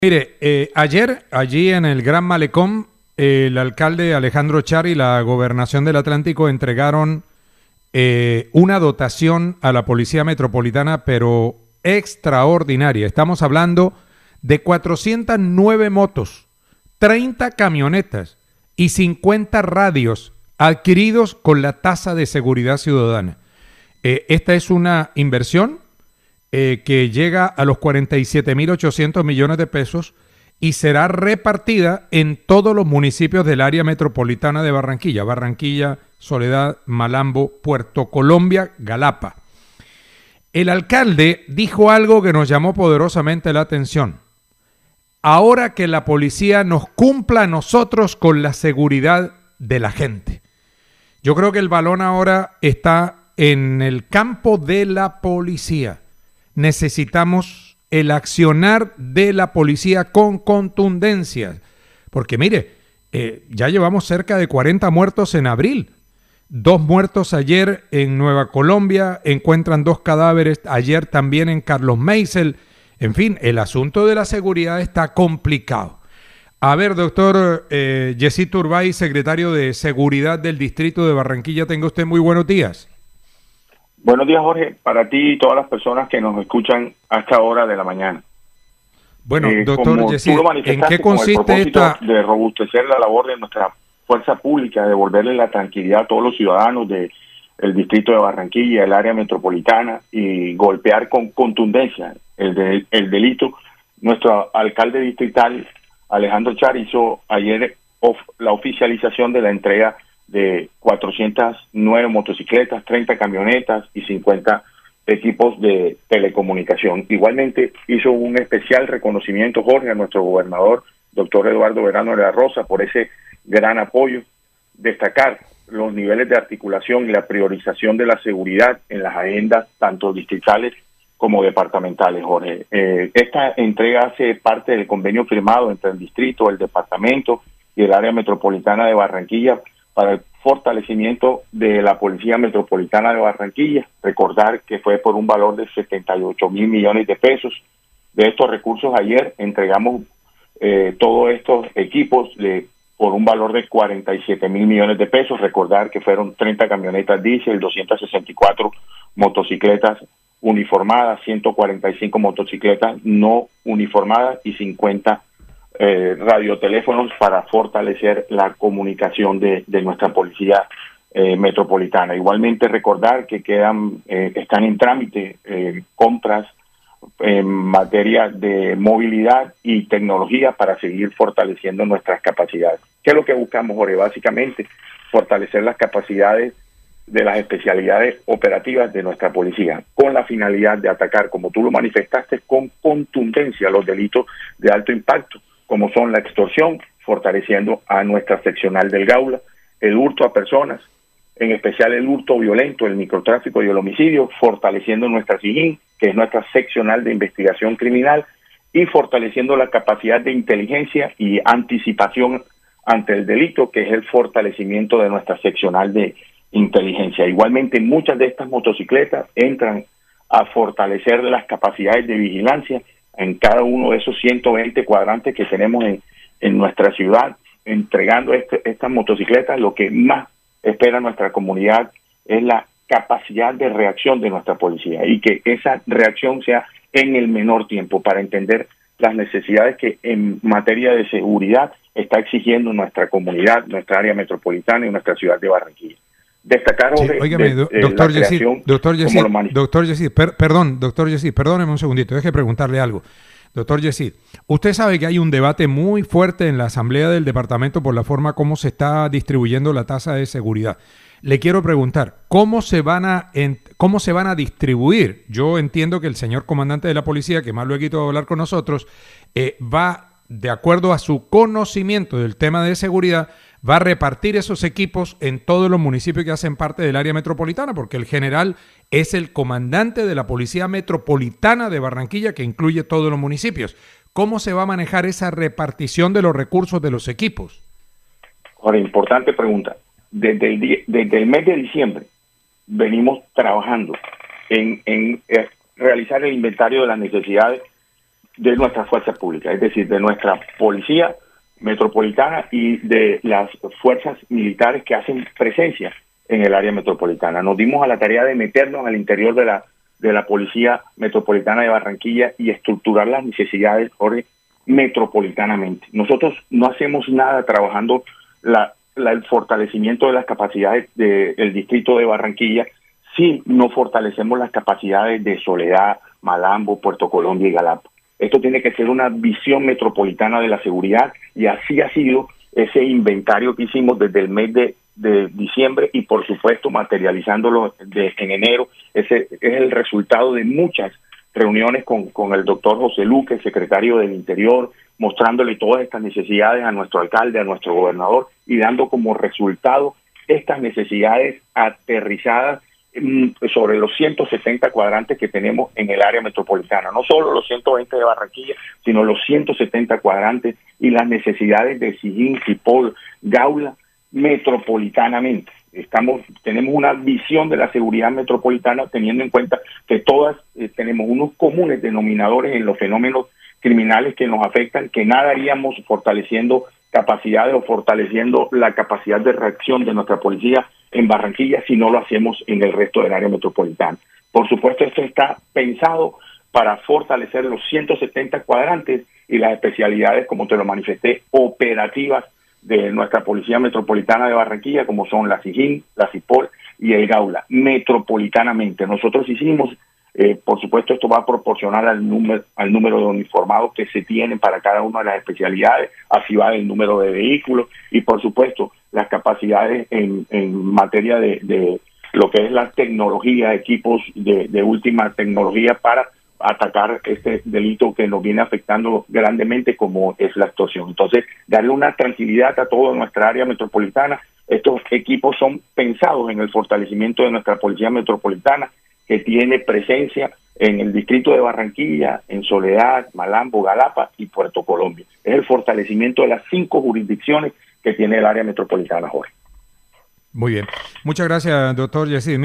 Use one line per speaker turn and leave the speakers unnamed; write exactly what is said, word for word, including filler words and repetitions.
Mire, eh, ayer allí en el Gran Malecón, eh, el alcalde Alejandro Char y la Gobernación del Atlántico entregaron eh, una dotación a la Policía Metropolitana, pero extraordinaria. Estamos hablando de cuatrocientas nueve motos, treinta camionetas y cincuenta radios adquiridos con la tasa de seguridad ciudadana. Eh, esta es una inversión Eh, que llega a los cuarenta y siete mil ochocientos millones de pesos y será repartida en todos los municipios del área metropolitana de Barranquilla, Barranquilla, Soledad, Malambo, Puerto Colombia, Galapa. El alcalde dijo algo que nos llamó poderosamente la atención. Ahora que la policía nos cumpla a nosotros con la seguridad de la gente. Yo creo que el balón ahora está en el campo de la policía. Necesitamos el accionar de la policía con contundencia, porque mire, eh, ya llevamos cerca de cuarenta muertos en abril, dos muertos ayer en Nueva Colombia, encuentran dos cadáveres ayer también en Carlos Meisel. En fin, el asunto de la seguridad está complicado. A ver, doctor eh, Yesid Turbay, secretario de Seguridad del Distrito de Barranquilla, tenga usted muy buenos días.
Buenos días, Jorge, para ti y todas las personas que nos escuchan a esta hora de la mañana.
Bueno, eh, doctor Yesid, ¿en qué consiste esta...?
De robustecer la labor de nuestra fuerza pública, de devolverle la tranquilidad a todos los ciudadanos del distrito de Barranquilla, el área metropolitana, y golpear con contundencia el, de, el delito. Nuestro alcalde distrital, Alejandro Char, hizo ayer of, la oficialización de la entrega de cuatrocientas nueve motocicletas, treinta camionetas y cincuenta equipos de telecomunicación. Igualmente hizo un especial reconocimiento, Jorge, a nuestro gobernador, doctor Eduardo Verano de la Rosa, por ese gran apoyo. Destacar los niveles de articulación y la priorización de la seguridad en las agendas tanto distritales como departamentales, Jorge. Eh, esta entrega hace parte del convenio firmado entre el distrito, el departamento y el área metropolitana de Barranquilla para el fortalecimiento de la Policía Metropolitana de Barranquilla. Recordar que fue por un valor de setenta y ocho mil millones de pesos. De estos recursos ayer entregamos eh, todos estos equipos de, por un valor de cuarenta y siete mil millones de pesos. Recordar que fueron treinta camionetas diésel, doscientas sesenta y cuatro motocicletas uniformadas, ciento cuarenta y cinco motocicletas no uniformadas y cincuenta Eh, radioteléfonos para fortalecer la comunicación de, de nuestra policía eh, metropolitana. Igualmente recordar que quedan eh, están en trámite eh, compras en materia de movilidad y tecnología para seguir fortaleciendo nuestras capacidades. ¿Qué es lo que buscamos, Jorge? Básicamente, fortalecer las capacidades de las especialidades operativas de nuestra policía, con la finalidad de atacar, como tú lo manifestaste, con contundencia los delitos de alto impacto, como son la extorsión, fortaleciendo a nuestra seccional del Gaula, el hurto a personas, en especial el hurto violento, el microtráfico y el homicidio, fortaleciendo nuestra SIGIN, que es nuestra seccional de investigación criminal, y fortaleciendo la capacidad de inteligencia y anticipación ante el delito, que es el fortalecimiento de nuestra seccional de inteligencia. Igualmente, muchas de estas motocicletas entran a fortalecer las capacidades de vigilancia en cada uno de esos ciento veinte cuadrantes que tenemos en, en nuestra ciudad, entregando este, estas motocicletas. Lo que más espera nuestra comunidad es la capacidad de reacción de nuestra policía y que esa reacción sea en el menor tiempo para entender las necesidades que en materia de seguridad está exigiendo nuestra comunidad, nuestra área metropolitana y nuestra ciudad de Barranquilla. Destacar,
sí, óigame, de, de doctor Yesid, doctor Yesid, doctor Yesid, per, perdón, doctor Yesid, perdóneme un segundito, deje preguntarle algo. Doctor Yesid, usted sabe que hay un debate muy fuerte en la Asamblea del Departamento por la forma como se está distribuyendo la tasa de seguridad. Le quiero preguntar, ¿cómo se van a en, cómo se van a distribuir? Yo entiendo que el señor comandante de la policía, que más luego va a hablar con nosotros, eh, va, de acuerdo a su conocimiento del tema de seguridad, va a repartir esos equipos en todos los municipios que hacen parte del área metropolitana, porque el general es el comandante de la Policía Metropolitana de Barranquilla, que incluye todos los municipios. ¿Cómo se va a manejar esa repartición de los recursos de los equipos?
Ahora, importante pregunta. Desde el, día, desde el mes de diciembre venimos trabajando en, en eh, realizar el inventario de las necesidades de nuestras fuerzas públicas, es decir, de nuestra policía metropolitana y de las fuerzas militares que hacen presencia en el área metropolitana. Nos dimos a la tarea de meternos al interior de la de la Policía Metropolitana de Barranquilla y estructurar las necesidades metropolitanamente. Nosotros no hacemos nada trabajando la, la, el fortalecimiento de las capacidades del distrito de Barranquilla si no fortalecemos las capacidades de Soledad, Malambo, Puerto Colombia y Galapa. Esto tiene que ser una visión metropolitana de la seguridad y así ha sido ese inventario que hicimos desde el mes de, de diciembre y por supuesto materializándolo de, en enero. Ese es el resultado de muchas reuniones con, con el doctor José Luque, secretario del Interior, mostrándole todas estas necesidades a nuestro alcalde, a nuestro gobernador y dando como resultado estas necesidades aterrizadas sobre los ciento setenta cuadrantes que tenemos en el área metropolitana, no solo los ciento veinte de Barranquilla, sino los ciento setenta cuadrantes y las necesidades de Sijín, Cipol, Gaula, metropolitanamente. Estamos, tenemos una visión de la seguridad metropolitana teniendo en cuenta que todas eh, tenemos unos comunes denominadores en los fenómenos criminales que nos afectan, que nada haríamos fortaleciendo capacidades o fortaleciendo la capacidad de reacción de nuestra policía en Barranquilla si no lo hacemos en el resto del área metropolitana. Por supuesto, esto está pensado para fortalecer los ciento setenta cuadrantes y las especialidades, como te lo manifesté, operativas de nuestra Policía Metropolitana de Barranquilla, como son la Sijín, la Cipol y el Gaula, metropolitanamente. Nosotros hicimos, eh, por supuesto, esto va a proporcionar al número, al número de uniformados que se tienen para cada una de las especialidades, así va el número de vehículos y, por supuesto, las capacidades en, en materia de, de lo que es la tecnología, equipos de, de última tecnología para atacar este delito que nos viene afectando grandemente como es la extorsión. Entonces, darle una tranquilidad a toda nuestra área metropolitana. Estos equipos son pensados en el fortalecimiento de nuestra Policía Metropolitana, que tiene presencia en el distrito de Barranquilla, en Soledad, Malambo, Galapa y Puerto Colombia. Es el fortalecimiento de las cinco jurisdicciones que tiene el área metropolitana, Jorge.
Muy bien. Muchas gracias, doctor Yesid.